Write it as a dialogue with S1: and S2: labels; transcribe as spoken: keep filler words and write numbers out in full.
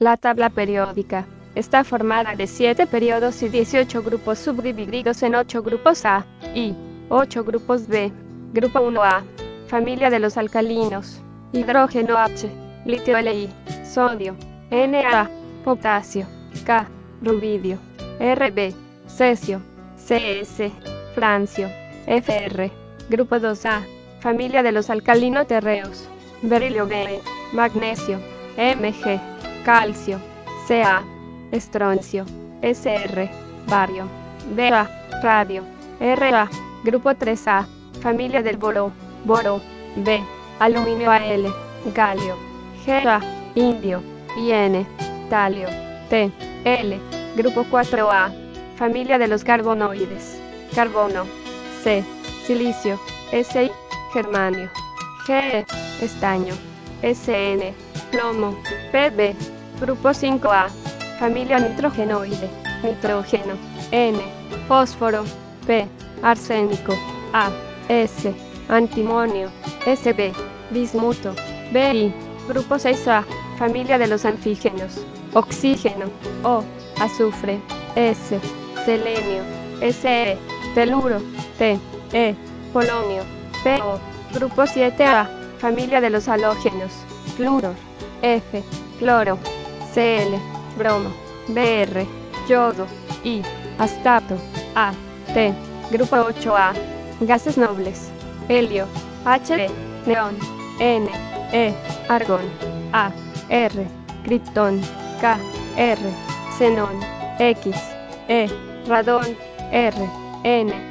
S1: La tabla periódica está formada de siete periodos y dieciocho grupos subdivididos en ocho grupos A y ocho grupos B. Grupo uno A, familia de los alcalinos: hidrógeno H, litio Li, sodio, Na, potasio, K, rubidio, Rb, cesio, Cs, francio, Fr. Grupo dos A, familia de los alcalino-terreos: berilio Be, magnesio, Mg, calcio, Ca, estroncio, Sr, bario, Ba, radio, Ra. Grupo tres A, familia del boro: boro, B, aluminio Al, galio, Ga, indio, y N, talio, T, L. Grupo cuatro A, familia de los carbonoides: carbono, C, silicio, Si, germanio, Ge, estaño, Sn, plomo, Pb. Grupo cinco A, familia nitrogenoide: nitrógeno, N, fósforo, P, arsénico, A, S, antimonio, Sb, bismuto, Bi. Grupo seis A, familia de los anfígenos: oxígeno, O, azufre, S, selenio, Se, teluro, Te, E, polonio, Po. Grupo siete A, familia de los halógenos: flúor, F, cloro, Cl, bromo, Br, yodo, I, astato, A, T. Grupo ocho A, gases nobles: helio, He, neón, N, E, argón, A, R, criptón, K, R, xenón, X, E, radón, R, N.